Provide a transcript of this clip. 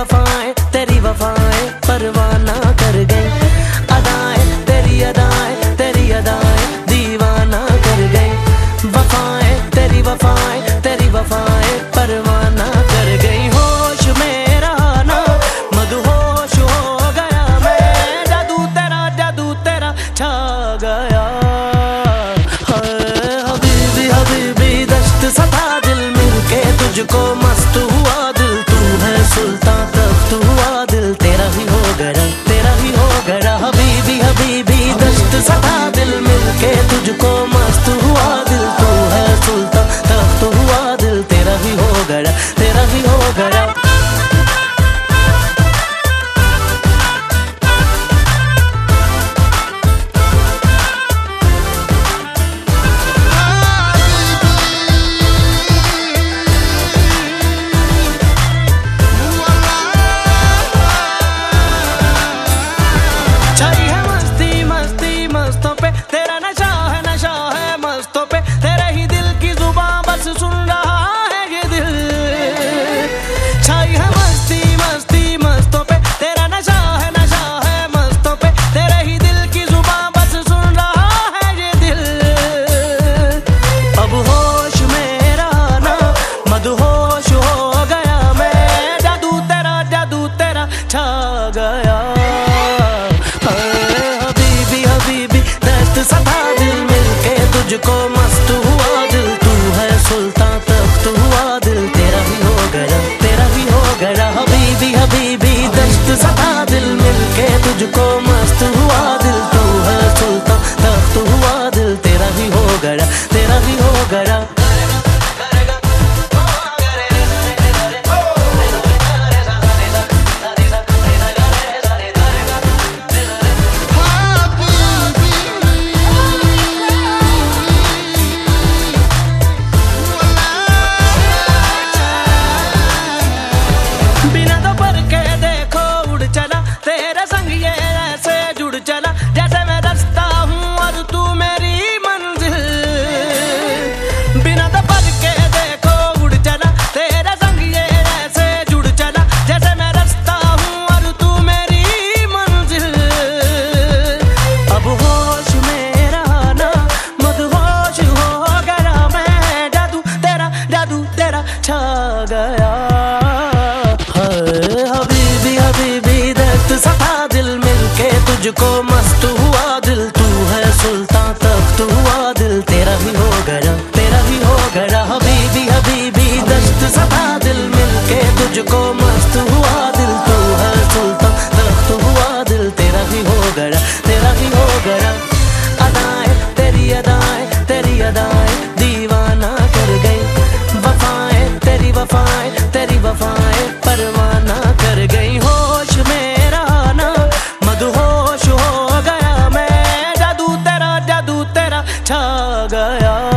वफाएं परवाना कर गई। अदाएं तेरी अदाएं दीवाना कर गई। वफाएं तेरी वफाएं परवाना कर गई। होश में रहा ना मदहोश हो गया मैं, जादू तेरा छा गया। हबीबी हबीबी दश्त सता दिल मिलके तुझको मस्त हुआ दिल। तू है सुल्तान तख्त हुआ दिल, तेरा ही हो गया हबीबी हबीबी दश्त सता दिल मिलके तुझको मस्त हुआ दिल। तू है सुल्तान तख्त हुआ दिल, तेरा ही हो गया। हबीबी हबीबी दस्त सता दिल मिलके तुझको मस्त हुआ दिल। तू है सुल्तान तख्त हुआ दिल, तेरा ही हो गया हबीबी हबीबी दस्त सता दिल मिलके तुझको मस्त हुआ दिल। तू है सुल्तान तख्त हुआ दिल, तेरा ही हो गया। छा गया हबीबी हबीबी दस्त सता दिल मिलके तुझको मस्त हुआ दिल। तू है सुल्तान तख्त हुआ दिल, तेरा ही हो गया हबीबी हबीबी दस्त सता दिल मिलके तुझको मस्त हुआ दिल। तू है सुल्तान तख्त हुआ दिल, तेरा ही हो गया। अदाएं तेरी अदाएं दीवाना कर गई। तेरी वफाएं परवाना कर गई। होश में रहा ना मदहोश हो गया मैं, जादू तेरा छा गया।